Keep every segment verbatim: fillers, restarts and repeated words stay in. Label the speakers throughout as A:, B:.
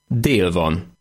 A: Dél van.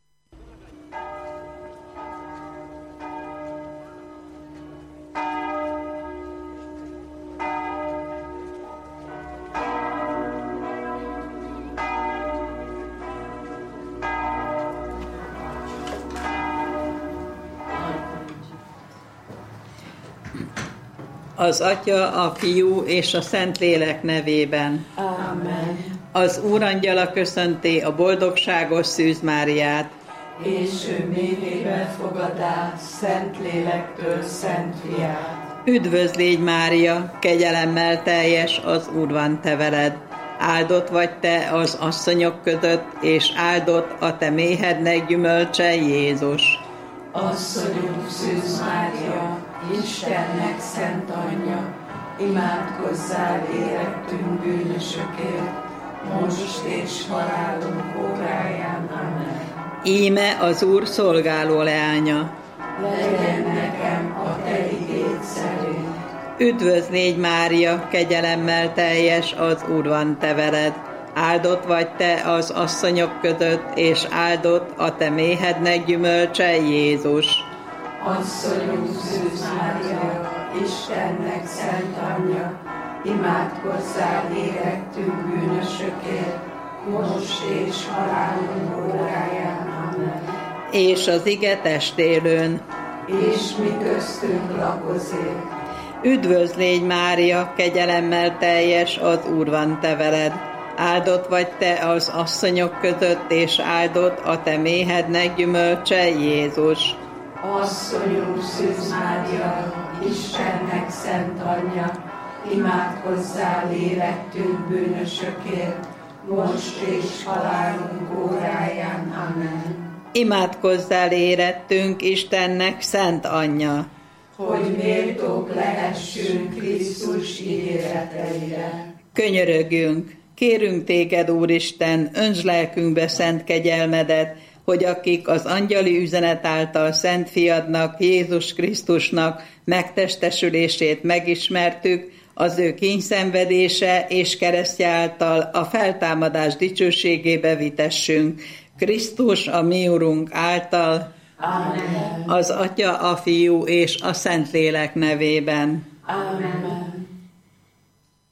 B: Az Atya, a Fiú és a Szentlélek nevében.
C: Amen.
B: Az Úrangyala köszönti a boldogságos Szűz Máriát.
C: És ő méhébe fogadá Szentlélektől Szent Fiát.
B: Üdvözl légy, Mária, kegyelemmel teljes, az Úr van te veled. Áldott vagy te az asszonyok között, és áldott a te méhednek gyümölcse, Jézus.
C: Asszonyunk Szűz Mária, Istennek szent anyja, imádkozzál érettünk bűnösökért, most és halálunk óráján. Amen.
B: Íme az Úr szolgáló leánya.
C: Legyen nekem a te igéd szerint.
B: Üdvözl légy, Mária, kegyelemmel teljes, az Úr van te veled. Áldott vagy te az asszonyok között, és áldott a te méhednek gyümölcse, Jézus.
C: Asszonyunk Szűz Mária, Istennek szent anyja, imádkozzál érettünk bűnösökért, most és halálunk óráján. Amen.
B: És az ige testélőn.
C: És mi köztünk lakozik.
B: Üdvözl légy, Mária, kegyelemmel teljes, az Úr van te veled. Áldott vagy te az asszonyok között, és áldott a te méhednek gyümölcse, Jézus.
C: Asszonyunk Szűz Mária, Istennek szent anyja, imádkozzál érettünk bűnösökért, most és halálunk óráján. Amen.
B: Imádkozzál érettünk, Istennek szent anyja,
C: hogy méltók lehessünk Krisztus ígéreteire.
B: Könyörögjünk, kérünk téged, Úristen, öntsd lelkünkbe szent kegyelmedet, hogy akik az angyali üzenet által Szent Fiadnak, Jézus Krisztusnak megtestesülését megismertük, az ő kínyszenvedése és keresztje által a feltámadás dicsőségébe vitessünk. Krisztus, a mi Urunk által,
C: Amen.
B: Az Atya, a Fiú és a Szentlélek nevében.
C: Amen.